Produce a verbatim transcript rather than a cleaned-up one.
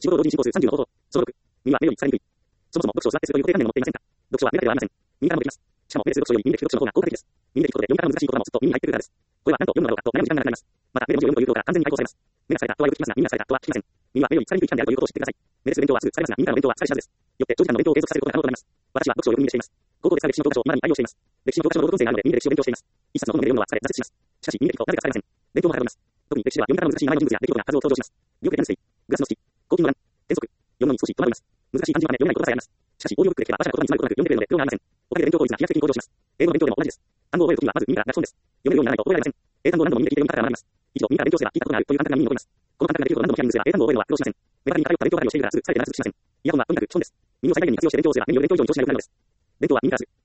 仕事同時に進行数さんじゅうの方法。そのろく。耳は目より疲れにくい。そもそも読書を座ってするという固定観念を持っていませんか？読書は目だけではありません。耳からもできます。しかも目で数読書より耳で聞く読書の方が効果的です。耳で聞くことで読み方が難しい言葉もすっと耳に入ってくるからです。これは何と読むのだろうかと悩む時間がなくなります。また、目で文字を読むということから完全に解放されます。目が疲れたとはよく聞きますが、耳が疲れたとは聞きません。耳は目より疲れにくい器官であるということを知ってください。目で数勉強はすぐ疲れますが、耳からの勉強は疲れ知らずです。よって長時間の勉強を継続させることが可能となります。私は読書をよく耳でしています。高校で使う歴史の教科書を未だに愛用しています。歴史の教科書の朗読音声があるので耳で歴史を勉強しています。一冊の本を目で読むのは疲れ、挫折します。しかし、耳で聞くとなぜか疲れません。勉強もはかどります。特に歴史では読み方が難しい名前の人物や出来事が数多く登場します。両手転水、グラスの式、黄金の乱、転則、読むのに少し戸惑います。難しい漢字は読めないことさえあります。しかし、オーディオブックで聞けば馬車の言葉に詰まることなく読んでくれるので苦労がありません。おかげで勉強効率が飛躍的に向上します。英語の勉強でも同じです。単語を覚えるときにはまず耳から鳴きそうです。読めるようにならないと覚えられません。英単語を何度も耳で聞いて読み方が学びます。一度耳から勉強すれば聞いたことがあるという感覚が耳に残ります。この感覚ができることを何度も聞かれるんですが、英単語を覚えるのは苦労しません。目先に偏った勉強係をしているからすぐ疲れて長続きしません。イヤホンはとにかく基本です。耳を最大限に活用して勉強をすれば目による勉強以上に長時間が長くなるのです。勉強は耳からする。